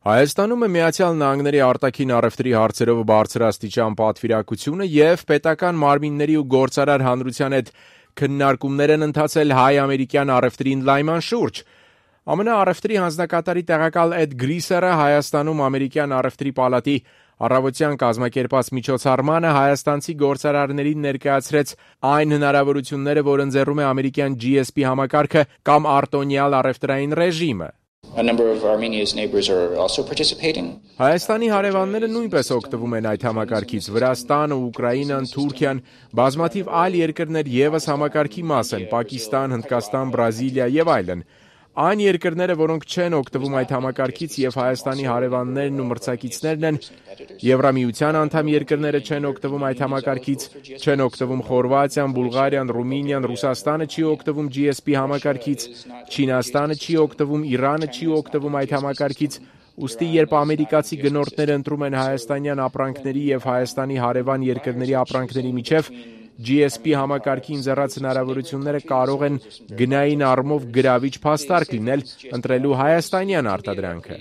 Հայաստանում է Միացյալ Նահանգների արտաքին առևտրի հարցերով բարձրաստիճան պատվիրակությունը և պետական մարմինների ու գործարար հանրության հետ քննարկումներ են ընթացել հայ-ամերիկյան առևտրի ընդլայնման շուրջ։ ԱՄՆ առևտրի հանձնակատարի տեղակալ Էդ Գրիսերը Հայաստանում ամերիկյան առևտրի պալատի առավոտյան կազմակերպած միջոցառմանը հայաստանցի գործարարներին ներկայացրեց այն հնարավորությունները, որ ընձեռում է ամերիկյան GSP համակարգը կամ արտոնյալ առևտրային ռեժիմը։ A number of Armenia's neighbors are also participating. Հայաստանի հարևանները նույնպես օգտվում են այդ համակարգից։ Վրաստանը, Ուկրաինան, Թուրքիան, բազմաթիվ այլ երկրներ ևս համակարգի մաս են՝ Պակիստան, Հնդկաստան, Բրազիլիա եւ այլն։ Այն երկրները, որոնք չեն օգտվում այդ համակարգից եւ Հայաստանի հարևաններն ու մրցակիցներն են, Եվրամիության անդամ երկրները չեն օգտվում այդ համակարգից, չեն օգտվում Խորվաթիան, Բուլղարիան, Ռումինիան, Ռուսաստանը չի օգտվում GSP համակարգից, Չինաստանը չի օգտվում, Իրանը չի օգտվում այդ համակարգից։ Ուստի երբ ամերիկացի գնորդները ընտրում են հայաստանյան ապրանքների եւ Հայաստանի հարևան երկրների ապրանքների միջև, GSP համակարգի ընձեռած հնարավորությունները կարող են գնային առումով գրավիչ փաստարկ լինել ընտրելու հայաստանյան արտադրանքը։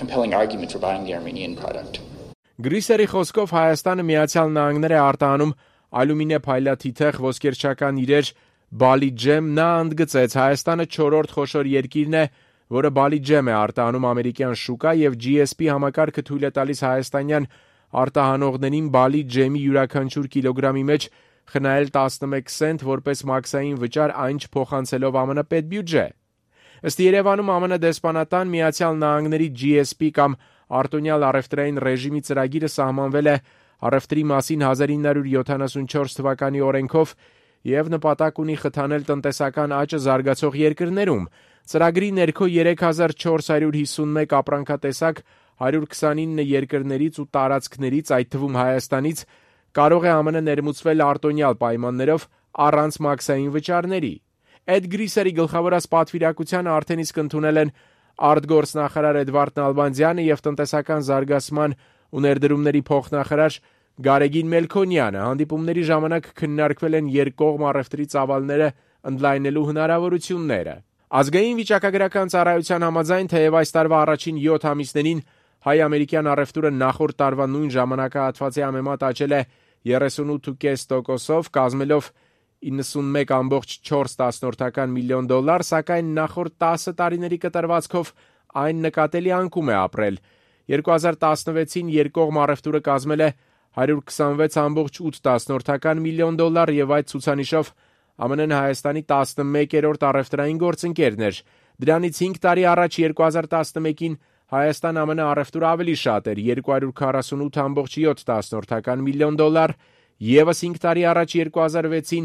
Գրիսերի խոսքով Հայաստանը Միացյալ Նահանգներ է արտահանում ալյումինե փայլաթիթեղ, ոսկերչական իրեր, բալիջեմ։ Նա ընդգծեց, Հայաստանը 4-րդ խոշոր երկիրն է, որը բալիջեմ է արտահանում ամերիկյան շուկա եւ GSP համակարգը թույլ է տալիս հայաստանյան արտահանողներին բալիջեմի յուրաքանչյուր կիլոգրամի մեջ խնայել 11 սենտ որպես մաքսային վճար, այն չփոխանցելով ԱՄՆ պետբյուջե։ Ըստ Երևանում ԱՄՆ դեսպանատան Միացյալ Նահանգների GSP կամ արտոնյալ առևտրային ռեժիմի ծրագիրը սահմանվել է առևտրի մասին 1974 թվականի օրենքով եւ նպատակ ունի խթանել տնտեսական աճը զարգացող երկրներում։ Ծրագրի ներքո 3451 ապրանքատեսակ 129 երկրներից ու տարածքներից, այդ թվում Հայաստանից, կարող է ԱՄՆ ներմուծվել արտոնյալ պայմաններով առանց մաքսային վճարների։ Էդ Գրիսերի գլխավորած պատվիրակությանը արդեն իսկ ընդունել են արտգործնախարար Էդվարդ Նալբանդյանը եւ տնտեսական զարգացման ու ներդրումների փոխնախարար Գարեգին Մելքոնյանը։ Հանդիպումների ժամանակ քննարկվել են երկկողմ առևտրի ծավալները ընդլայնելու հնարավորությունները։ Ազգային վիճակագրական ծառայության համաձայն, թեև այս տարվա առաջին 7 ամիսներին հայ-ամերիկյան առևտուրը նախորդ տարվա նույն ժամանակահատվածի համեմատ աճել է 38.5%-ով, կազմելով 91.4 միլիոն դոլար, սակայն նախորդ 10 տարիների կտրվածքով այն նկատելի անկում է ապրել։ 2016-ին երկկողմ առևտուրը կազմել է 126.8 միլիոն դոլար եւ այդ ցուցանիշով ԱՄՆ-ն Հայաստանի 11-րդ առևտրային գործընկերն էր։ Դրանից 5 տարի առաջ 2011-ին Հայաստան-ԱՄՆ առևտուրը ավելի շատ էր՝ 248.7 միլիոն դոլար, ևս 5 տարի առաջ 2006-ին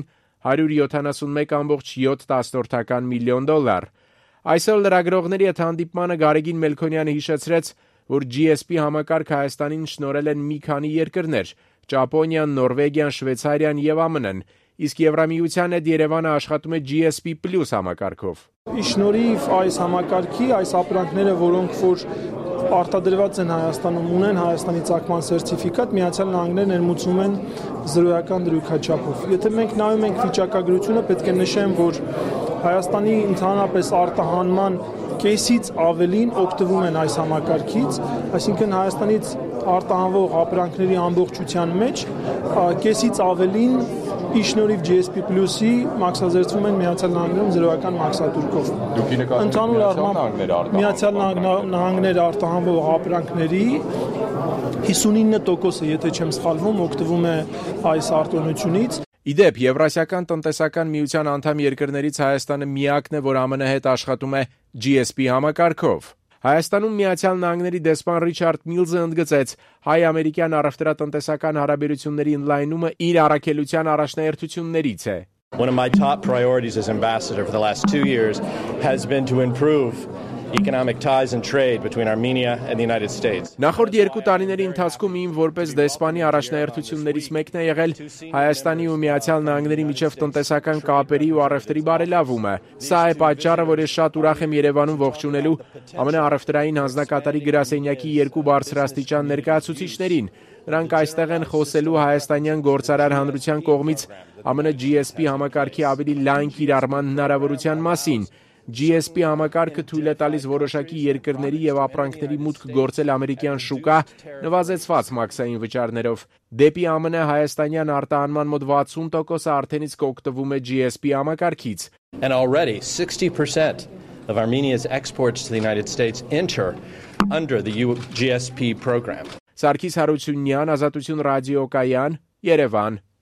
171.7 միլիոն դոլար։ Այսօր լրագրողների հետ հանդիպմանը Գարեգին Մելքոնյանը հիշեցրեց, որ GSP համակարգ Հայաստանին շնորհել են մի քանի երկրներ՝ Ճապոնիան, Նորվեգիան, Շվեյցարիան եւ ԱՄՆ-ն, իսկ Եվրամիության հետ Երևանը աշխատում է GSP+ համակարգով։ Շնորհիվ այս համակարգի, այս ապրանքները, որոնք որ արտադրված են Հայաստանում, ունեն Հայաստանի ծագման սերտիֆիկատ, Միացյալ Նահանգները ներմուծում են զրոյական դրույքաչափով։ Եթե մենք նայում ենք վիճակագրությունը, պետք է նշեմ, որ Հայաստանի ընդհանրապես արտահանման կեսից ավելին օգտվում են այս համակարգից, այսինքն Հայաստանից արտահանվող ապրանքների ամբողջության մեջ կեսից ավելին Իշնորհիվ GSP+-ի մաքսազերծվում են Միացյալ Նահանգներում զրոյական մաքսատուրքով։ Ընդհանուր առմամբ Միացյալ Նահանգներ արտահանվող ապրանքների 59%-ը, եթե չեմ սխալվում, օգտվում է այս արտոնությունից։ Իդեպ, Եվրասիական տնտեսական միության անդամ երկրներից Հայաստանը միակն է, որ ԱՄՆ հետ աշխատում է GSP համակարգով։ Հայաստանում Միացյալ Նահանգների դեսպան Ռիչարդ Միլզը ընդգծեց, հայ-ամերիկյան առևտրատնտեսական հարաբերությունների ընդլայնումը իր առաքելության առաջնահերթություններից է։ One of my top priorities as ambassador for the last 2 years has been to improve economic ties and trade between Armenia and the United States. Նախորդ 2 տարիների ընթացքում իմ որպես դեսպանի առաջնահերթություններից մեկն է եղել Հայաստանի ու Միացյալ Նահանգների միջև տնտեսական կապերի ու առևտրի բարելավումը։ Սա է պատճառը, որ ես շատ ուրախ եմ Երևանում ողջունելու ԱՄՆ առևտրային հանձնակատարի գրասենյակի 2 բարձրաստիճան ներկայացուցիչներին։ Նրանք այստեղ են խոսելու հայաստանյան գործարար հանրության կողմից ԱՄՆ GSP համակարգի ավելի լայն կիրառման հնարավորության մասին։ GSP համակարգը թույլ է տալիս որոշակի երկրների եւ ապրանքների մուտք գործել ամերիկյան շուկա նվազեցված մաքսային վճարներով։ Դեպի ԱՄՆ հայաստանյան արտահանման մոտ 60%-ը արդեն իսկ օգտվում է GSP համակարգից։ And already 60% of Armenia's exports to the United States enter under the GSP program. Սարգիս Հարությունյան, Ազատություն ռադիոկայան, Երևան։